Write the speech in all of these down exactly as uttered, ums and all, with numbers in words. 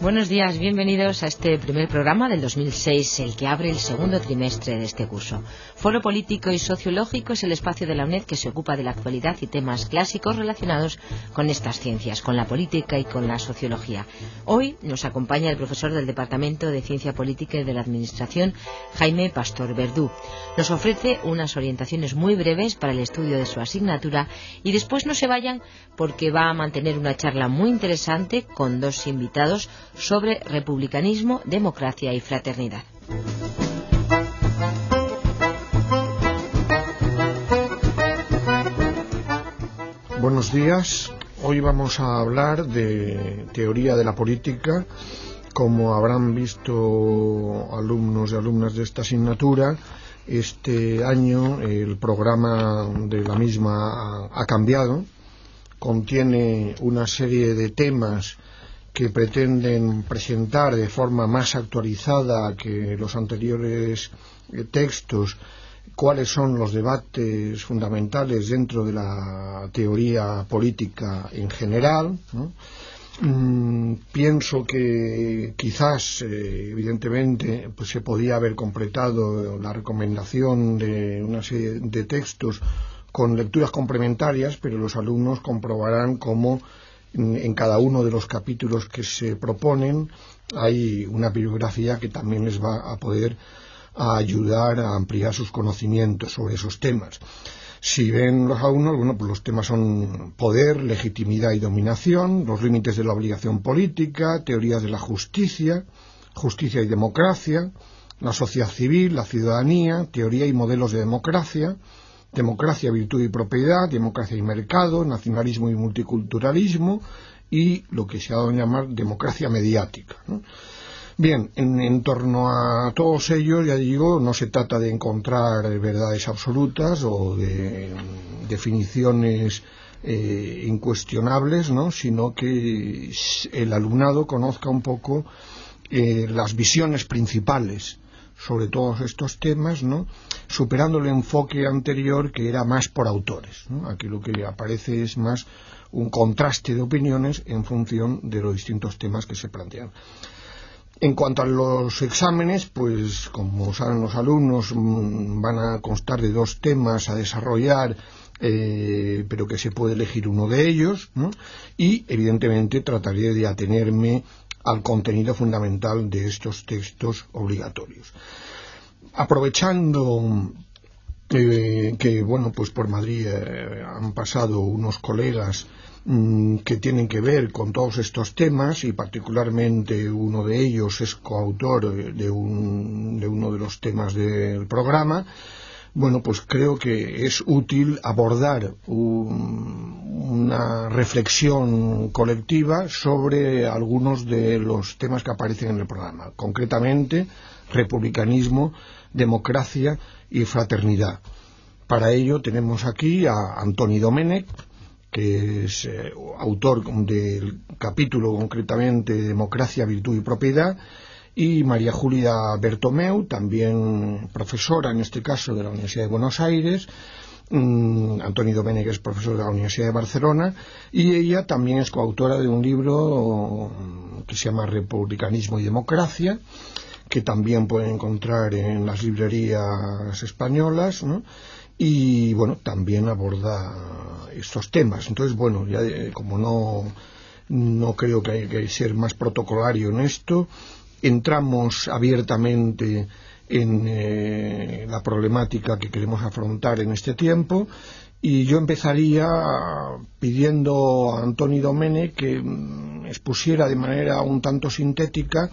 Buenos días, bienvenidos a este primer programa del dos mil seis, el que abre el segundo trimestre de este curso. Foro Político y Sociológico es el espacio de la UNED que se ocupa de la actualidad y temas clásicos relacionados con estas ciencias, con la política y con la sociología. Hoy nos acompaña el profesor del Departamento de Ciencia Política y de la Administración, Jaime Pastor Verdú. Nos ofrece unas orientaciones muy breves para el estudio de su asignatura y después no se vayan porque va a mantener una charla muy interesante con dos invitados sobre republicanismo, democracia y fraternidad. Buenos días. Hoy vamos a hablar de teoría de la política. Como habrán visto alumnos y alumnas de esta asignatura, este año el programa de la misma ha cambiado. Contiene una serie de temas que pretenden presentar de forma más actualizada que los anteriores textos cuáles son los debates fundamentales dentro de la teoría política en general, ¿no? Mm, pienso que quizás, eh, evidentemente, pues se podía haber completado la recomendación de una serie de textos con lecturas complementarias, pero los alumnos comprobarán cómo en cada uno de los capítulos que se proponen hay una bibliografía que también les va a poder ayudar a ampliar sus conocimientos sobre esos temas. Si ven los alumnos, bueno, pues los temas son poder, legitimidad y dominación, los límites de la obligación política, teorías de la justicia, justicia y democracia, la sociedad civil, la ciudadanía, teoría y modelos de democracia, democracia, virtud y propiedad, democracia y mercado, nacionalismo y multiculturalismo y lo que se ha dado a llamar democracia mediática, ¿no? Bien, en, en torno a todos ellos, ya digo, no se trata de encontrar verdades absolutas o de definiciones eh, incuestionables, ¿no? Sino que el alumnado conozca un poco eh, las visiones principales sobre todos estos temas, ¿no? Superando el enfoque anterior que era más por autores, ¿no? Aquí lo que aparece es más un contraste de opiniones en función de los distintos temas que se plantean. En cuanto a los exámenes, pues como saben los alumnos, van a constar de dos temas a desarrollar, eh, pero que se puede elegir uno de ellos, ¿no? Y evidentemente trataré de atenerme al contenido fundamental de estos textos obligatorios. Aprovechando eh, que bueno, pues por Madrid eh, han pasado unos colegas mmm, que tienen que ver con todos estos temas, y particularmente uno de ellos es coautor de, un, de uno de los temas del programa. Bueno, pues creo que es útil abordar un, una reflexión colectiva sobre algunos de los temas que aparecen en el programa, concretamente republicanismo, democracia y fraternidad. Para ello tenemos aquí a Antoni Domènech, que es eh, autor del capítulo concretamente Democracia, Virtud y Propiedad, y María Julia Bertomeu, también profesora en este caso de la Universidad de Buenos Aires. mm, Antoni Domènech es profesor de la Universidad de Barcelona y ella también es coautora de un libro que se llama Republicanismo y Democracia, que también pueden encontrar en las librerías españolas, ¿no? Y bueno, también aborda estos temas. Entonces, bueno, ya eh, como no, no creo que hay que ser más protocolario en esto, entramos abiertamente en eh, la problemática que queremos afrontar en este tiempo, y yo empezaría pidiendo a Antoni Domènech que mm, expusiera de manera un tanto sintética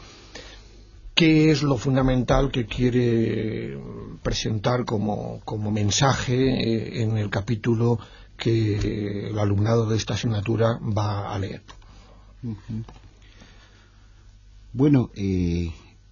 qué es lo fundamental que quiere presentar como, como mensaje eh, en el capítulo que el alumnado de esta asignatura va a leer. Uh-huh. Bueno, eh,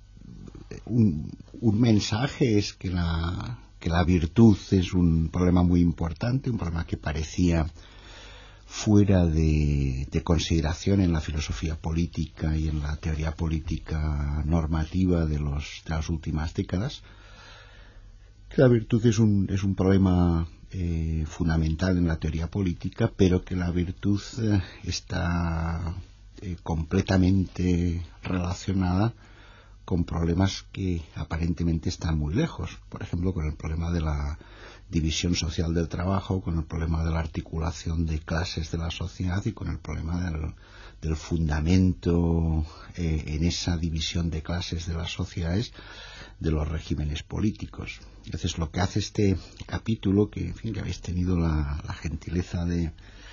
un, un mensaje es que la, que la virtud es un problema muy importante, un problema que parecía fuera de, de consideración en la filosofía política y en la teoría política normativa de, los, de las últimas décadas. Que la virtud es un, es un problema eh, fundamental en la teoría política, pero que la virtud eh, está eh, completamente relacionada con problemas que aparentemente están muy lejos. Por ejemplo, con el problema de la división social del trabajo, con el problema de la articulación de clases de la sociedad y con el problema del, del fundamento eh, en esa división de clases de las sociedades de los regímenes políticos. Entonces, lo que hace este capítulo, que en fin, que habéis tenido la, la gentileza de,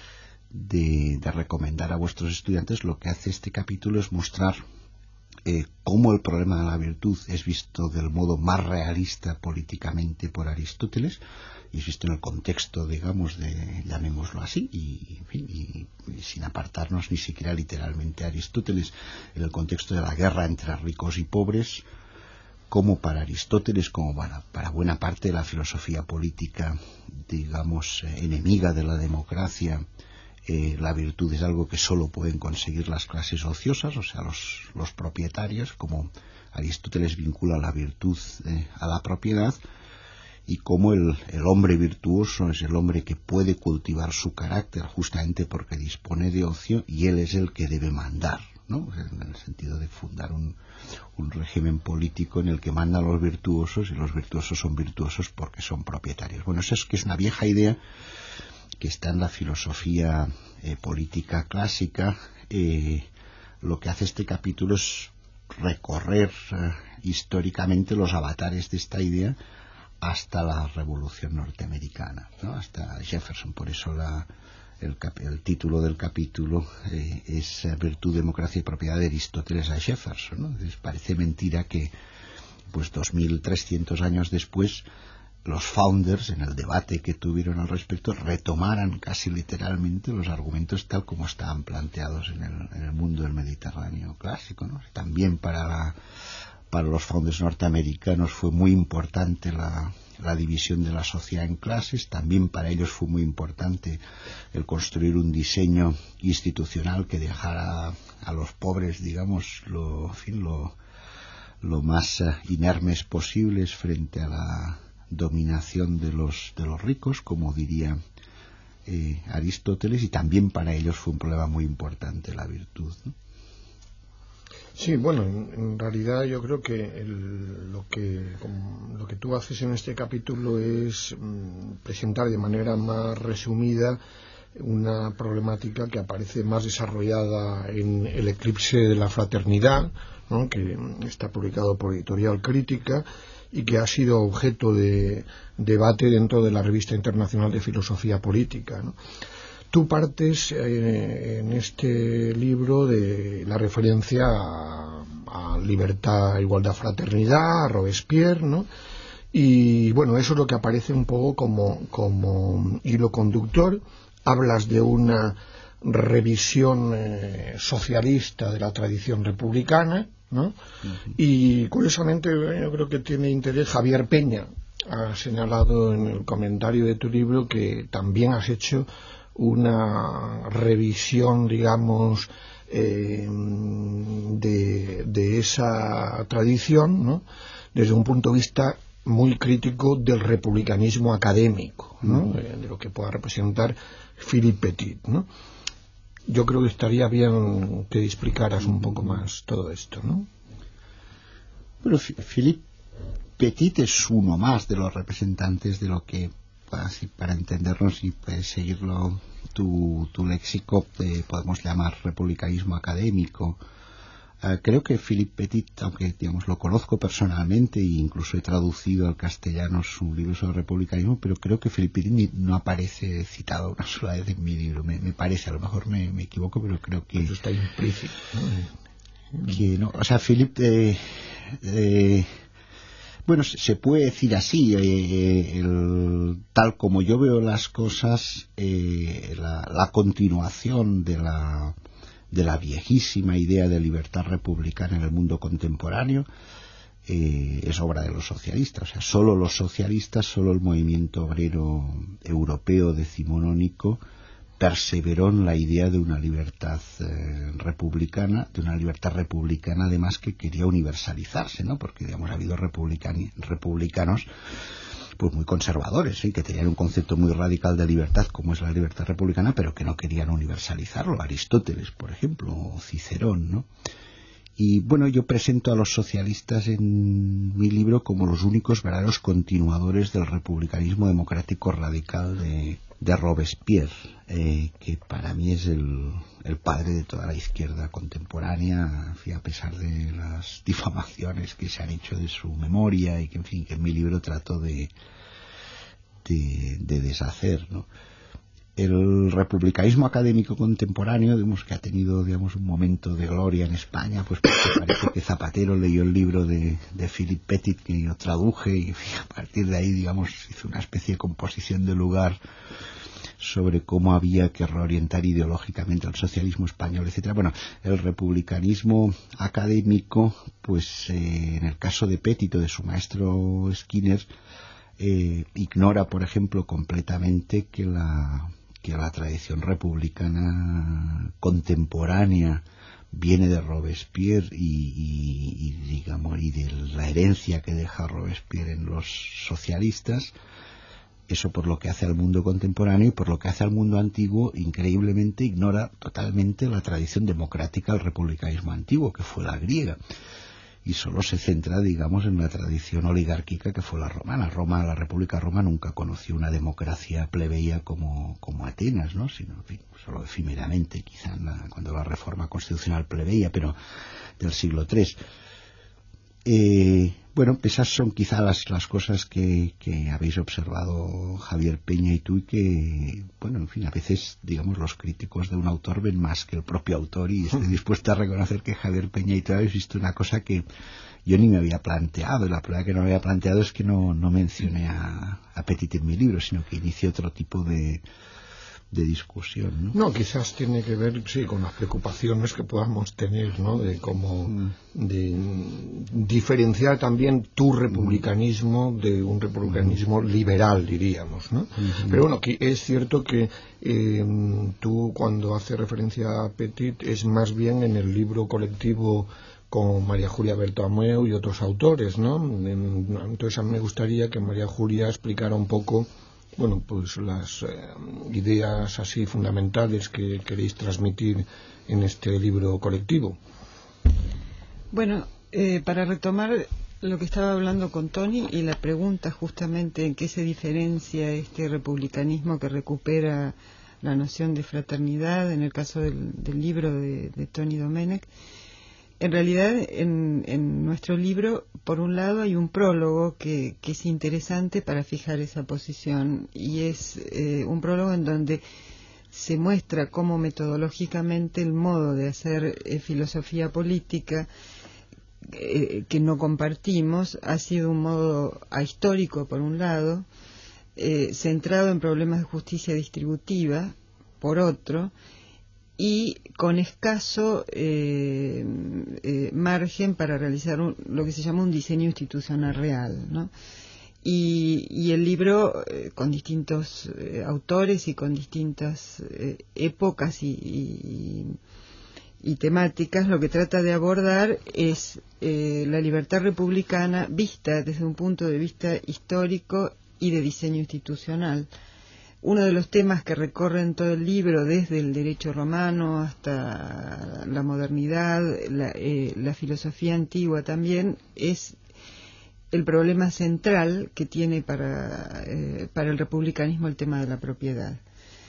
de, de recomendar a vuestros estudiantes, lo que hace este capítulo es mostrar Eh, cómo el problema de la virtud es visto del modo más realista políticamente por Aristóteles, y es visto en el contexto, digamos, de, llamémoslo así, y, en fin, y, y sin apartarnos ni siquiera literalmente a Aristóteles, en el contexto de la guerra entre ricos y pobres, como para Aristóteles, como para, para buena parte de la filosofía política, digamos, eh, enemiga de la democracia, Eh, la virtud es algo que solo pueden conseguir las clases ociosas, o sea, los, los propietarios, como Aristóteles vincula la virtud eh, a la propiedad, y como el, el hombre virtuoso es el hombre que puede cultivar su carácter justamente porque dispone de ocio, y él es el que debe mandar, ¿no? En el sentido de fundar un, un régimen político en el que mandan los virtuosos, y los virtuosos son virtuosos porque son propietarios. Bueno, eso es que es una vieja idea que está en la filosofía eh, política clásica. Eh, lo que hace este capítulo es recorrer eh, históricamente los avatares de esta idea hasta la Revolución Norteamericana, ¿no? Hasta Jefferson. Por eso la, el, cap, el título del capítulo eh, es Virtud, Democracia y Propiedad de Aristóteles a Jefferson, ¿no? Entonces, parece mentira que pues dos mil trescientos años después los founders, en el debate que tuvieron al respecto, retomaran casi literalmente los argumentos tal como estaban planteados en el, en el mundo del Mediterráneo clásico, ¿no? También para, la, para los founders norteamericanos fue muy importante la, la división de la sociedad en clases. También para ellos fue muy importante el construir un diseño institucional que dejara a los pobres, digamos, lo, en fin, lo, lo más uh, inermes posibles frente a la dominación de los de los ricos, como diría eh, Aristóteles, y también para ellos fue un problema muy importante la virtud, ¿no? Sí, bueno, en, en realidad yo creo que el, lo que como, lo que tú haces en este capítulo es mm, presentar de manera más resumida una problemática que aparece más desarrollada en El eclipse de la fraternidad, ¿no? Que está publicado por Editorial Crítica y que ha sido objeto de debate dentro de la Revista Internacional de Filosofía Política, ¿no? Tú partes eh, en este libro de la referencia a, a libertad, igualdad, fraternidad, a Robespierre, ¿no? Y bueno, eso es lo que aparece un poco como, como hilo conductor. Hablas de una revisión eh, socialista de la tradición republicana, ¿no? Uh-huh. Y curiosamente yo creo que tiene interés Javier Peña. Ha señalado en el comentario de tu libro que también has hecho una revisión, digamos, eh, de, de esa tradición, ¿no? Desde un punto de vista muy crítico del republicanismo académico, ¿no? Uh-huh. eh, de lo que pueda representar Philippe Petit, ¿no? Yo creo que estaría bien que explicaras un poco más todo esto, ¿no? Bueno, Philippe Petit es uno más de los representantes de lo que, así para entendernos y pues, seguirlo tu, tu léxico, eh, podemos llamar republicanismo académico. Uh, creo que Philippe Petit, aunque digamos lo conozco personalmente e incluso he traducido al castellano su libro sobre republicanismo, pero creo que Philippe Petit no aparece citado una sola vez en mi libro. Me, me parece, a lo mejor me, me equivoco, pero creo que eso está implícito, ¿no? Que no, o sea, Philippe eh, eh, bueno, se puede decir así, eh, el, tal como yo veo las cosas, eh, la, la continuación de la de la viejísima idea de libertad republicana en el mundo contemporáneo eh, es obra de los socialistas. O sea, solo los socialistas, solo el movimiento obrero europeo decimonónico perseveró en la idea de una libertad eh, republicana, de una libertad republicana además que quería universalizarse, ¿no? Porque digamos ha habido republicanos pues muy conservadores, ¿sí? Que tenían un concepto muy radical de libertad, como es la libertad republicana, pero que no querían universalizarlo. Aristóteles, por ejemplo, o Cicerón, ¿no? Y bueno, yo presento a los socialistas en mi libro como los únicos verdaderos continuadores del republicanismo democrático radical de, de Robespierre, eh, que para mí es el, el padre de toda la izquierda contemporánea, en fin, a pesar de las difamaciones que se han hecho de su memoria y que, en fin, que en mi libro trato de, de, de deshacer, ¿no? El republicanismo académico contemporáneo, digamos, que ha tenido, digamos, un momento de gloria en España, pues porque parece que Zapatero leyó el libro de, de Philip Pettit, que yo traduje, y a partir de ahí, digamos, hizo una especie de composición de lugar sobre cómo había que reorientar ideológicamente al socialismo español, etcétera. Bueno, el republicanismo académico, pues eh, en el caso de Pettit o de su maestro Skinner, eh, ignora, por ejemplo, completamente que la que la tradición republicana contemporánea viene de Robespierre y, y, y digamos y de la herencia que deja Robespierre en los socialistas. Eso por lo que hace al mundo contemporáneo, y por lo que hace al mundo antiguo, increíblemente ignora totalmente la tradición democrática del republicanismo antiguo, que fue la griega, y solo se centra, digamos, en la tradición oligárquica que fue la romana. Roma, la República Roma nunca conoció una democracia plebeya como, como Atenas, ¿no? Sino, en fin, solo efímeramente, quizá en la, cuando la reforma constitucional plebeya, pero del siglo tres. Eh, bueno, esas son quizá las, las cosas que, que habéis observado Javier Peña y tú, y que, bueno, en fin, a veces, digamos, los críticos de un autor ven más que el propio autor, y estoy dispuesto a reconocer que Javier Peña y tú habéis visto una cosa que yo ni me había planteado, y la prueba que no me había planteado es que no, no mencioné a, a Pettit en mi libro, sino que inicié otro tipo de de discusión, ¿no? No, quizás tiene que ver, sí, con las preocupaciones que podamos tener, ¿no? De cómo mm. de diferenciar también tu republicanismo mm. de un republicanismo mm. liberal, diríamos, ¿no? Mm-hmm. Pero bueno, que es cierto que eh, tú, cuando haces referencia a Pettit, es más bien en el libro colectivo con María Julia Bertomeu y otros autores, ¿no? Entonces a mí me gustaría que María Julia explicara un poco, bueno, pues las eh, ideas así fundamentales que queréis transmitir en este libro colectivo. Bueno, eh, para retomar lo que estaba hablando con Tony y la pregunta justamente en qué se diferencia este republicanismo que recupera la noción de fraternidad en el caso del, del libro de, de Tony Domenech. En realidad, en, en nuestro libro, por un lado, hay un prólogo que, que es interesante para fijar esa posición, y es eh, un prólogo en donde se muestra cómo metodológicamente el modo de hacer eh, filosofía política eh, que no compartimos ha sido un modo ahistórico, por un lado, eh, centrado en problemas de justicia distributiva, por otro, y con escaso eh, eh, margen para realizar un, lo que se llama un diseño institucional real, ¿no? Y, y el libro, eh, con distintos eh, autores y con distintas eh, épocas y, y, y temáticas, lo que trata de abordar es eh, la libertad republicana vista desde un punto de vista histórico y de diseño institucional. Uno de los temas que recorren todo el libro, desde el derecho romano hasta la modernidad, la, eh, la filosofía antigua también, es el problema central que tiene para, eh, para el republicanismo el tema de la propiedad.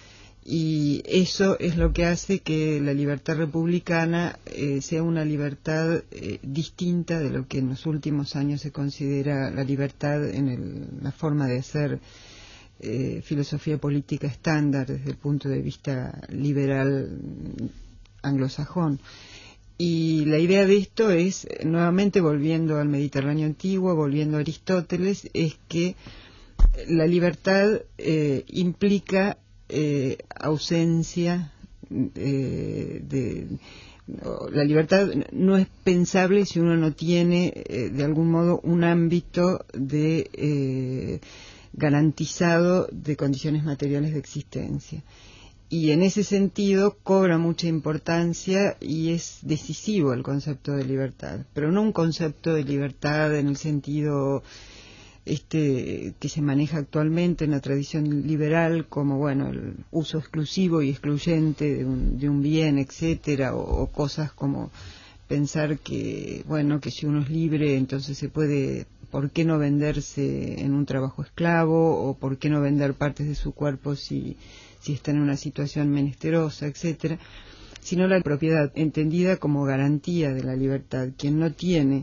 Y eso es lo que hace que la libertad republicana eh, sea una libertad eh, distinta de lo que en los últimos años se considera la libertad en el, la forma de hacer Eh, filosofía política estándar desde el punto de vista liberal anglosajón. Y la idea de esto es, nuevamente volviendo al Mediterráneo antiguo, volviendo a Aristóteles, es que la libertad eh, implica eh, ausencia eh, de la libertad no es pensable si uno no tiene eh, de algún modo un ámbito de eh, garantizado de condiciones materiales de existencia. Y en ese sentido cobra mucha importancia y es decisivo el concepto de libertad, pero no un concepto de libertad en el sentido este que se maneja actualmente en la tradición liberal como, bueno, el uso exclusivo y excluyente de un, de un bien, etcétera, o, o cosas como pensar que, bueno, que si uno es libre, entonces se puede, ¿por qué no venderse en un trabajo esclavo? O ¿por qué no vender partes de su cuerpo si, si está en una situación menesterosa, etcétera? Sino la propiedad entendida como garantía de la libertad. Quien no tiene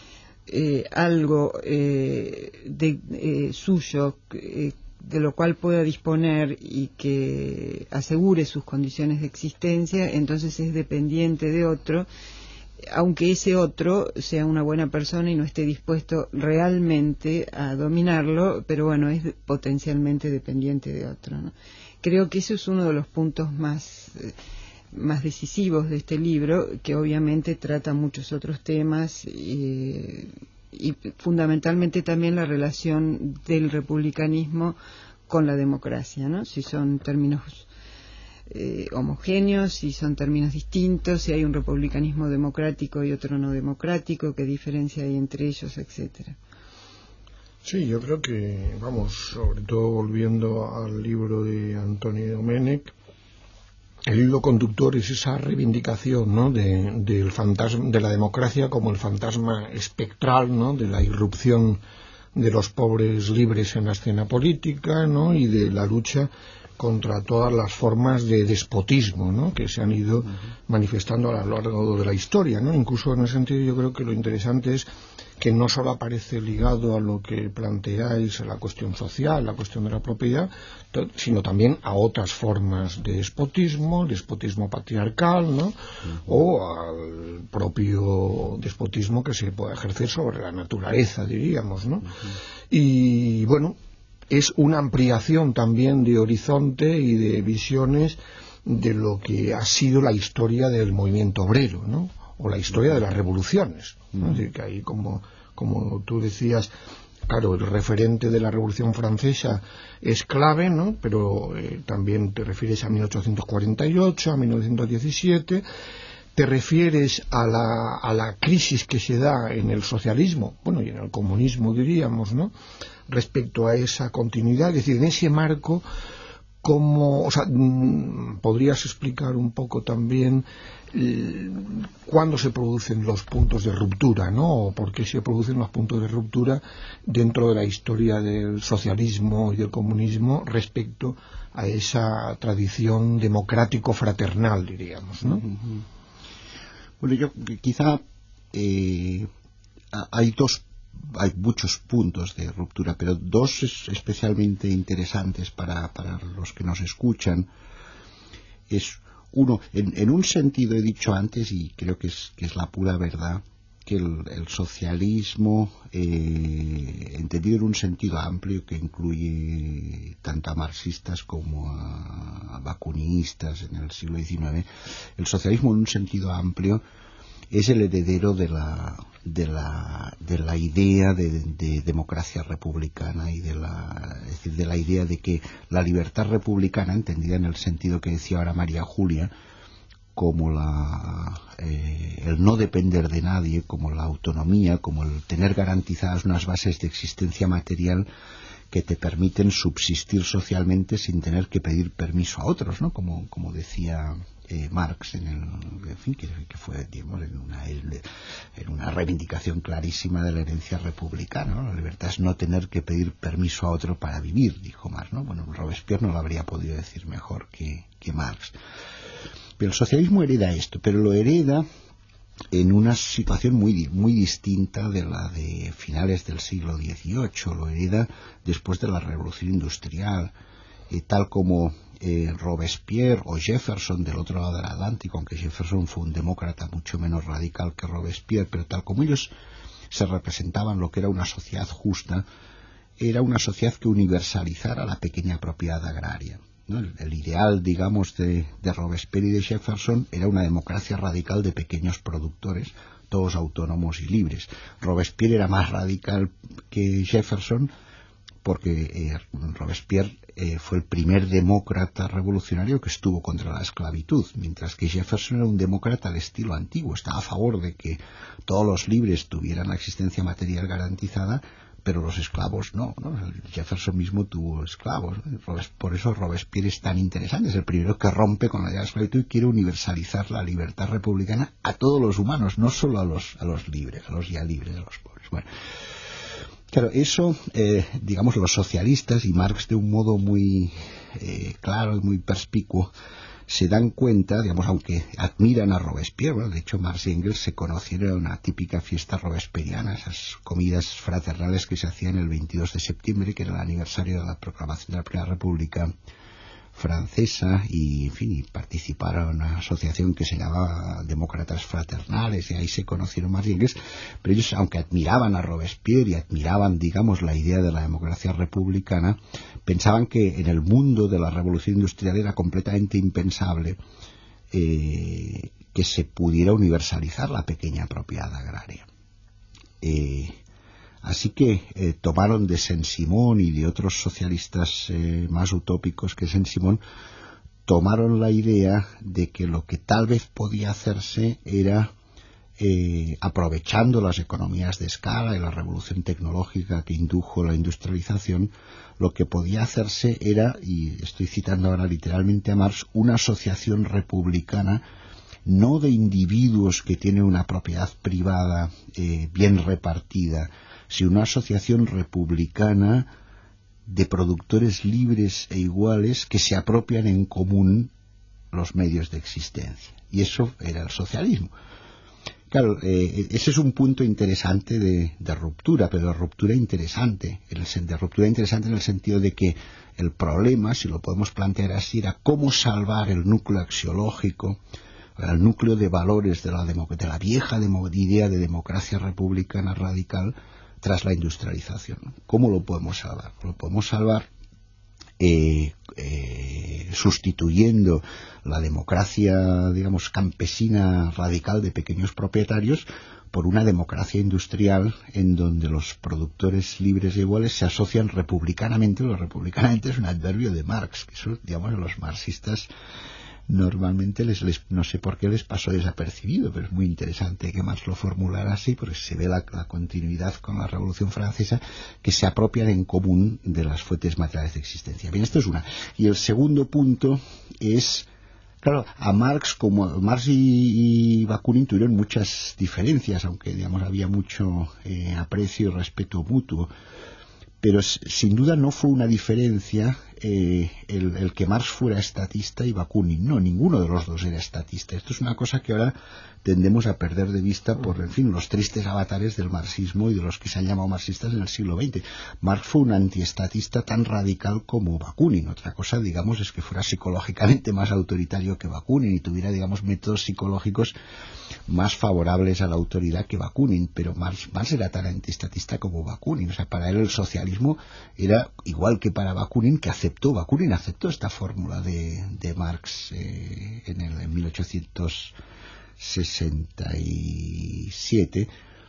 eh, algo eh, de eh, suyo eh, de lo cual pueda disponer y que asegure sus condiciones de existencia, entonces es dependiente de otro, aunque ese otro sea una buena persona y no esté dispuesto realmente a dominarlo, pero bueno, es potencialmente dependiente de otro, ¿no? Creo que eso es uno de los puntos más, eh, más decisivos de este libro, que obviamente trata muchos otros temas eh, y fundamentalmente también la relación del republicanismo con la democracia, ¿no? Si son términos Eh, homogéneos, si son términos distintos, si hay un republicanismo democrático y otro no democrático, qué diferencia hay entre ellos, etcétera. Sí, yo creo que, vamos, sobre todo volviendo al libro de Antonio Domenech, el hilo conductor es esa reivindicación, ¿no?, de, del fantasma, de la democracia como el fantasma espectral, ¿no?, de la irrupción de los pobres libres en la escena política, ¿no?, y de la lucha contra todas las formas de despotismo, ¿no?, que se han ido manifestando a lo largo de la historia, ¿no? Incluso en ese sentido yo creo que lo interesante es que no solo aparece ligado a lo que planteáis, a la cuestión social, la cuestión de la propiedad, sino también a otras formas de despotismo, despotismo patriarcal, ¿no?, uh-huh. o al propio despotismo que se puede ejercer sobre la naturaleza, diríamos, ¿no? Uh-huh. Y bueno, es una ampliación también de horizonte y de visiones de lo que ha sido la historia del movimiento obrero, ¿no?, o la historia de las revoluciones, ¿no? Mm. Es decir, que ahí, como, como tú decías, claro, el referente de la Revolución Francesa es clave, ¿no?, pero eh, también te refieres a mil ochocientos cuarenta y ocho, a mil novecientos diecisiete, te refieres a la, a la crisis que se da en el socialismo, bueno, y en el comunismo, diríamos, ¿no?, respecto a esa continuidad, es decir, en ese marco, como, o sea, podrías explicar un poco también eh, cuándo se producen los puntos de ruptura, ¿no?, o por qué se producen los puntos de ruptura dentro de la historia del socialismo y del comunismo respecto a esa tradición democrático-fraternal, diríamos, ¿no? Bueno, yo quizá eh, hay dos hay muchos puntos de ruptura, pero dos es especialmente interesantes para, para los que nos escuchan. Es uno, en, en un sentido he dicho antes, y creo que es, que es la pura verdad, que el, el socialismo, eh, entendido en un sentido amplio que incluye tanto a marxistas como a, a bakunistas en el siglo diecinueve, el socialismo en un sentido amplio es el heredero de la de la de la idea de, de democracia republicana y de la es decir, de la idea de que la libertad republicana, entendida en el sentido que decía ahora María Julia, como la eh, el no depender de nadie, como la autonomía, como el tener garantizadas unas bases de existencia material que te permiten subsistir socialmente sin tener que pedir permiso a otros, ¿no? Como como decía Eh, Marx en el, en fin, que, que fue, digamos, en una, en una reivindicación clarísima de la herencia republicana, ¿no? La libertad es no tener que pedir permiso a otro para vivir, dijo Marx, ¿no? Bueno, Robespierre no lo habría podido decir mejor que, que Marx. Pero el socialismo hereda esto, pero lo hereda en una situación muy, muy distinta de la de finales del siglo dieciocho, lo hereda después de la revolución industrial, eh, tal como Eh, Robespierre o Jefferson del otro lado del Atlántico, aunque Jefferson fue un demócrata mucho menos radical que Robespierre, pero tal como ellos se representaban lo que era una sociedad justa, era una sociedad que universalizara la pequeña propiedad agraria, ¿no? El, el ideal, digamos, de, de Robespierre y de Jefferson era una democracia radical de pequeños productores, todos autónomos y libres. Robespierre era más radical que Jefferson porque eh, Robespierre eh, fue el primer demócrata revolucionario que estuvo contra la esclavitud, mientras que Jefferson era un demócrata al estilo antiguo, estaba a favor de que todos los libres tuvieran la existencia material garantizada, pero los esclavos no, ¿no? Jefferson mismo tuvo esclavos, ¿no? Por eso Robespierre es tan interesante, es el primero que rompe con la idea de la esclavitud y quiere universalizar la libertad republicana a todos los humanos, no solo a los, a los libres, a los ya libres, a los pobres. Bueno, claro, eso, eh, digamos, los socialistas y Marx de un modo muy eh, claro y muy perspicuo se dan cuenta, digamos, aunque admiran a Robespierre, ¿no? De hecho Marx y Engels se conocieron en una típica fiesta robespierriana, esas comidas fraternales que se hacían el veintidós de septiembre, que era el aniversario de la proclamación de la Primera República Francesa, y en fin, y participaron en una asociación que se llamaba Demócratas Fraternales, y ahí se conocieron Marx y Engels. Pero ellos, aunque admiraban a Robespierre y admiraban, digamos, la idea de la democracia republicana, pensaban que en el mundo de la revolución industrial era completamente impensable eh, que se pudiera universalizar la pequeña propiedad agraria. Eh, Así que eh, tomaron de Saint-Simon y de otros socialistas eh, más utópicos que Saint-Simon, tomaron la idea de que lo que tal vez podía hacerse era, eh, aprovechando las economías de escala y la revolución tecnológica que indujo la industrialización, lo que podía hacerse era, y estoy citando ahora literalmente a Marx, una asociación republicana, no de individuos que tienen una propiedad privada eh, bien repartida, sino una asociación republicana de productores libres e iguales que se apropian en común los medios de existencia. Y eso era el socialismo. Claro, eh, ese es un punto interesante de, de ruptura, pero de ruptura interesante, en el, de ruptura interesante en el sentido de que el problema, si lo podemos plantear así, era cómo salvar el núcleo axiológico, el núcleo de valores de la, de la vieja demo, idea de democracia republicana radical tras la industrialización. ¿Cómo lo podemos salvar? Lo podemos salvar eh, eh, sustituyendo la democracia, digamos, campesina radical de pequeños propietarios por una democracia industrial en donde los productores libres e iguales se asocian republicanamente. Lo republicanamente es un adverbio de Marx, que eso, digamos, a los marxistas normalmente les, les, no sé por qué les pasó desapercibido, pero es muy interesante que Marx lo formulara así, porque se ve la, la continuidad con la Revolución Francesa, que se apropian en común de las fuentes materiales de existencia. Bien, esto es una. Y el segundo punto es, claro, a Marx, como Marx y, y Bakunin tuvieron muchas diferencias, aunque, digamos, había mucho eh, aprecio y respeto mutuo, pero sin duda no fue una diferencia eh, el, el que Marx fuera estatista y Bakunin no, ninguno de los dos era estatista. Esto es una cosa que ahora tendemos a perder de vista por, en fin, los tristes avatares del marxismo y de los que se han llamado marxistas en el siglo veinte. Marx fue un antiestatista tan radical como Bakunin. Otra cosa, digamos, es que fuera psicológicamente más autoritario que Bakunin y tuviera, digamos, métodos psicológicos más favorables a la autoridad que Bakunin, pero Marx, Marx era tan antiestatista como Bakunin. O sea, para él el socialismo era igual que para Bakunin, que aceptó, Bakunin aceptó esta fórmula de, de Marx eh, en, el, en mil ochocientos sesenta y siete.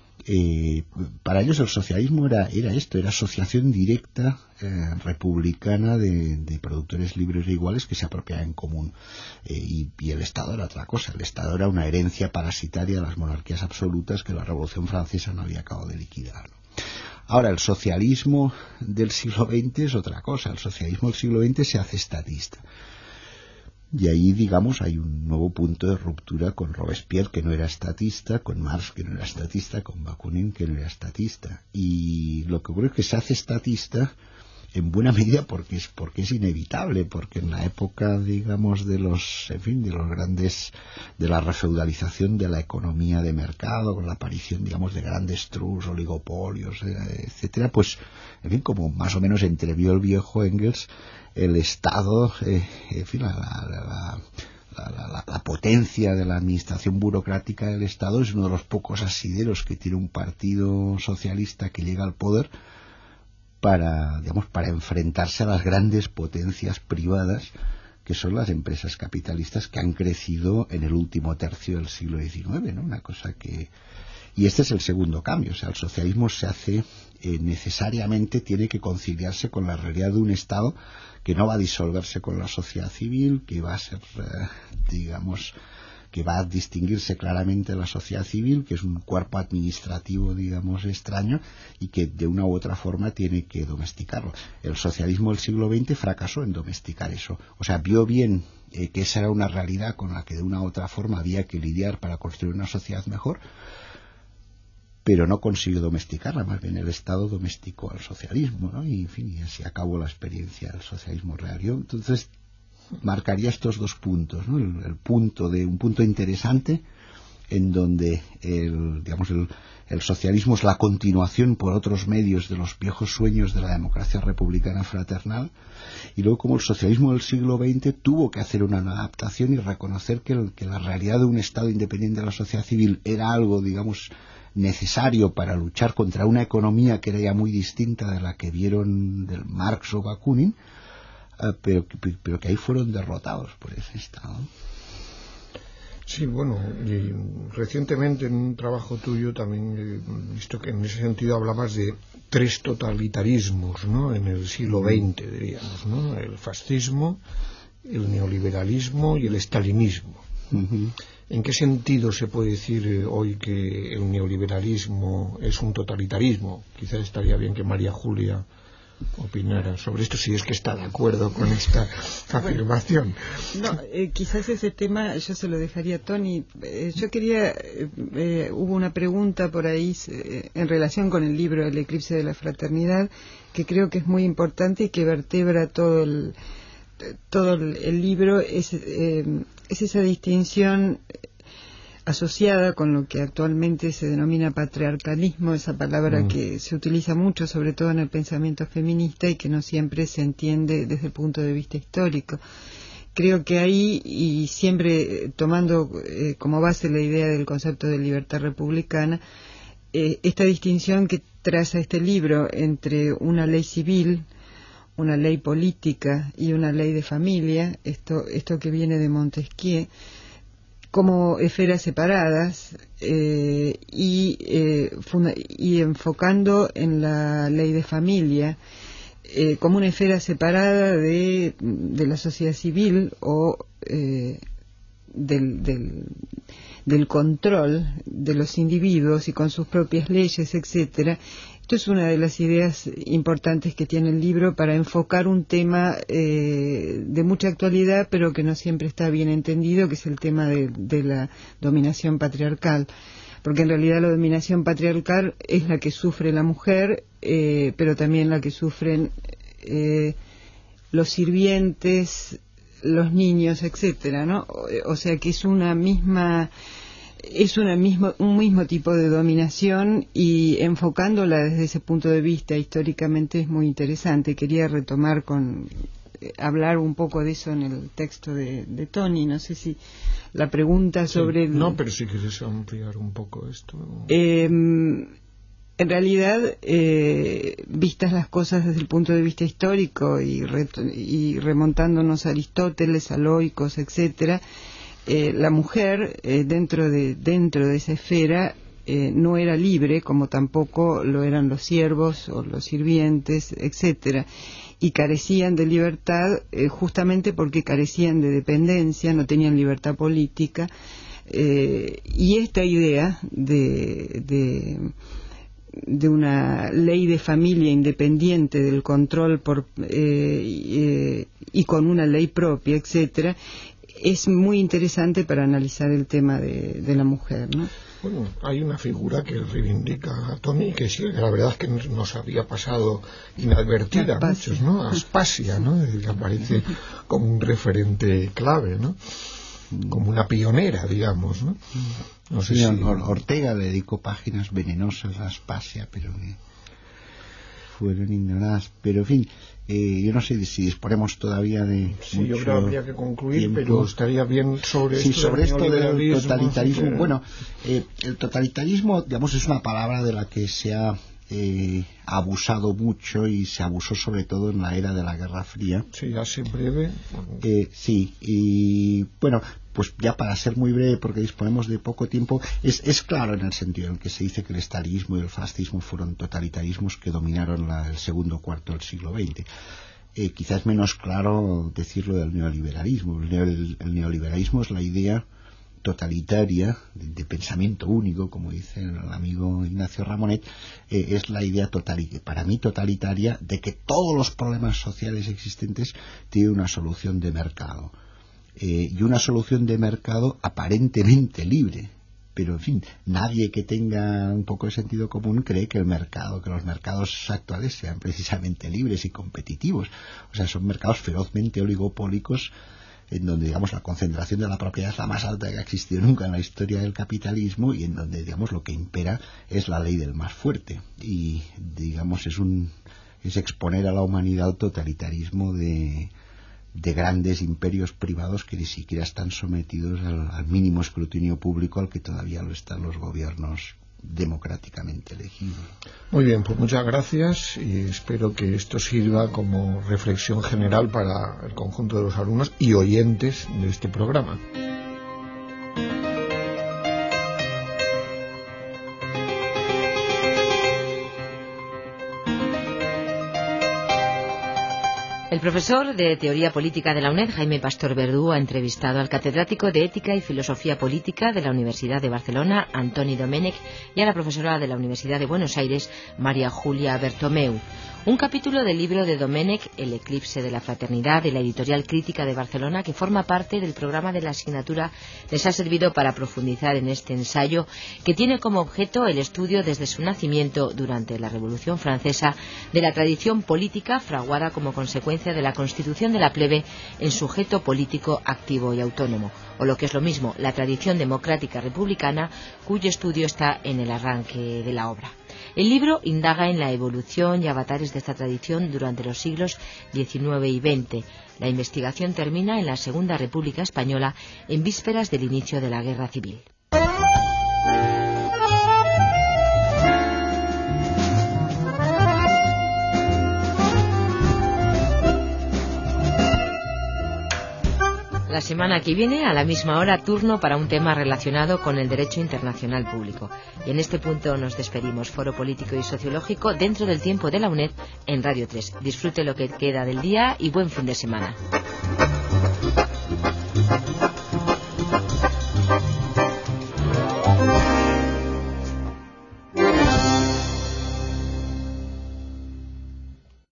Eh, para ellos el socialismo era, era esto, era asociación directa eh, republicana de, de productores libres e iguales que se apropiaban en común, eh, y, y el Estado era otra cosa. El Estado era una herencia parasitaria de las monarquías absolutas que la Revolución Francesa no había acabado de liquidar, ¿no? Ahora, el socialismo del siglo veinte es otra cosa. El socialismo del siglo veinte se hace estatista. Y ahí, digamos, hay un nuevo punto de ruptura con Robespierre, que no era estatista, con Marx, que no era estatista, con Bakunin, que no era estatista. Y lo que ocurre es que se hace estatista en buena medida porque es porque es inevitable, porque en la época, digamos, de los, en fin, de los grandes, de la refeudalización de la economía de mercado, con la aparición, digamos, de grandes trust, oligopolios, etcétera, pues, en fin, como más o menos entrevió el viejo Engels, el Estado, eh, en fin, la, la, la, la, la, la potencia de la administración burocrática del Estado es uno de los pocos asideros que tiene un partido socialista que llega al poder para, digamos, para enfrentarse a las grandes potencias privadas que son las empresas capitalistas que han crecido en el último tercio del siglo diecinueve, ¿no? Una cosa que... Y este es el segundo cambio. O sea, el socialismo se hace, eh, necesariamente tiene que conciliarse con la realidad de un Estado que no va a disolverse con la sociedad civil, que va a ser, eh, digamos, que va a distinguirse claramente de la sociedad civil, que es un cuerpo administrativo, digamos, extraño, y que de una u otra forma tiene que domesticarlo. El socialismo del siglo veinte fracasó en domesticar eso. O sea, vio bien eh, que esa era una realidad con la que de una u otra forma había que lidiar para construir una sociedad mejor, pero no consiguió domesticarla. Más bien el Estado domesticó al socialismo, ¿no? Y en fin, y así acabó la experiencia del socialismo real. Yo, entonces, marcaría estos dos puntos, ¿no? El, el punto de un punto interesante en donde el, digamos, el, el socialismo es la continuación por otros medios de los viejos sueños de la democracia republicana fraternal, y luego como el socialismo del siglo veinte tuvo que hacer una adaptación y reconocer que, el, que la realidad de un Estado independiente de la sociedad civil era algo, digamos, necesario para luchar contra una economía que era ya muy distinta de la que vieron del Marx o Bakunin, uh, pero, pero que ahí fueron derrotados por ese Estado. Sí, bueno, y recientemente en un trabajo tuyo también he visto que en ese sentido hablabas de tres totalitarismos, ¿no?, en el siglo veinte, diríamos, ¿no? El fascismo, el neoliberalismo y el estalinismo. Uh-huh. ¿En qué sentido se puede decir hoy que el neoliberalismo es un totalitarismo? Quizás estaría bien que María Julia opinara sobre esto, si es que está de acuerdo con esta afirmación. Bueno, no, eh, quizás ese tema yo se lo dejaría a Tony. Eh, yo quería, eh, eh, hubo una pregunta por ahí eh, en relación con el libro El eclipse de la fraternidad, que creo que es muy importante y que vertebra todo el todo el, el libro. Es, eh, es esa distinción asociada con lo que actualmente se denomina patriarcalismo, esa palabra mm. que se utiliza mucho, sobre todo en el pensamiento feminista, y que no siempre se entiende desde el punto de vista histórico. Creo que ahí, y siempre tomando eh, como base la idea del concepto de libertad republicana, eh, esta distinción que traza este libro entre una ley civil, una ley política y una ley de familia, esto, esto que viene de Montesquieu, como esferas separadas, eh, y, eh, funda- y enfocando en la ley de familia eh, como una esfera separada de, de la sociedad civil o eh, del, del, del control de los individuos y con sus propias leyes, etcétera. Esto es una de las ideas importantes que tiene el libro para enfocar un tema eh, de mucha actualidad, pero que no siempre está bien entendido, que es el tema de, de la dominación patriarcal. Porque en realidad la dominación patriarcal es la que sufre la mujer, eh, pero también la que sufren eh, los sirvientes, los niños, etcétera, ¿no? O, o sea que es una misma... es una mismo, un mismo tipo de dominación, y enfocándola desde ese punto de vista históricamente es muy interesante. Quería retomar con eh, hablar un poco de eso en el texto de, de Tony. No sé si la pregunta sobre... Sí, el, no, pero si quieres ampliar un poco esto. Eh, en realidad, eh, vistas las cosas desde el punto de vista histórico y, re, y remontándonos a Aristóteles, a Loicos, etcétera, Eh, la mujer eh, dentro de dentro de esa esfera eh, no era libre, como tampoco lo eran los siervos o los sirvientes, etcétera, y carecían de libertad eh, justamente porque carecían de dependencia, no tenían libertad política, eh, y esta idea de, de de una ley de familia independiente del control por eh, eh, y con una ley propia, etcétera, es muy interesante para analizar el tema de, de la mujer, ¿no? Bueno, hay una figura que reivindica a Tony, que sí, la verdad es que nos había pasado inadvertida a muchos, ¿no? Aspasia, ¿no? Que aparece como un referente clave, ¿no? Como una pionera, digamos, ¿no? No sé sí, si... Ortega le dedicó páginas venenosas a Aspasia, pero que fueron ignoradas. Pero, en fin, eh, yo no sé si disponemos todavía de sí, mucho yo creo que habría que concluir, tiempo. Pero estaría bien sobre sí, esto, sobre del esto del totalitarismo. Que... Bueno, eh, el totalitarismo, digamos, es una palabra de la que se ha eh, abusado mucho, y se abusó sobre todo en la era de la Guerra Fría. Sí, así breve. Eh, sí, y bueno, pues ya para ser muy breve, porque disponemos de poco tiempo, es, es claro en el sentido en que se dice que el estalinismo y el fascismo fueron totalitarismos que dominaron la, el segundo cuarto del siglo veinte. Eh, quizás menos claro decirlo del neoliberalismo. El, neo, el, el neoliberalismo es la idea totalitaria, de, de pensamiento único, como dice el amigo Ignacio Ramonet, eh, es la idea totalitaria, para mí totalitaria, de que todos los problemas sociales existentes tienen una solución de mercado. Eh, y una solución de mercado aparentemente libre. Pero, en fin, nadie que tenga un poco de sentido común cree que el mercado, que los mercados actuales sean precisamente libres y competitivos. O sea, son mercados ferozmente oligopólicos, en donde, digamos, la concentración de la propiedad es la más alta que ha existido nunca en la historia del capitalismo, y en donde, digamos, lo que impera es la ley del más fuerte. Y, digamos, es un es exponer a la humanidad al totalitarismo de, de grandes imperios privados que ni siquiera están sometidos al, al mínimo escrutinio público al que todavía lo están los gobiernos democráticamente elegidos. Muy bien, pues muchas gracias, y espero que esto sirva como reflexión general para el conjunto de los alumnos y oyentes de este programa. El profesor de Teoría Política de la UNED, Jaime Pastor Verdú, ha entrevistado al catedrático de Ética y Filosofía Política de la Universidad de Barcelona, Antoni Domènech, y a la profesora de la Universidad de Buenos Aires, María Julia Bertomeu. Un capítulo del libro de Domènech, El eclipse de la fraternidad, de la editorial Crítica de Barcelona, que forma parte del programa de la asignatura, les ha servido para profundizar en este ensayo, que tiene como objeto el estudio desde su nacimiento durante la Revolución Francesa de la tradición política fraguada como consecuencia de la constitución de la plebe en sujeto político activo y autónomo, o lo que es lo mismo, la tradición democrática republicana, cuyo estudio está en el arranque de la obra. El libro indaga en la evolución y avatares de esta tradición durante los siglos diecinueve y veinte. La investigación termina en la Segunda República Española, en vísperas del inicio de la Guerra Civil. La semana que viene, a la misma hora, turno para un tema relacionado con el derecho internacional público. Y en este punto nos despedimos. Foro Político y Sociológico dentro del tiempo de la UNED en Radio tres. Disfrute lo que queda del día y buen fin de semana.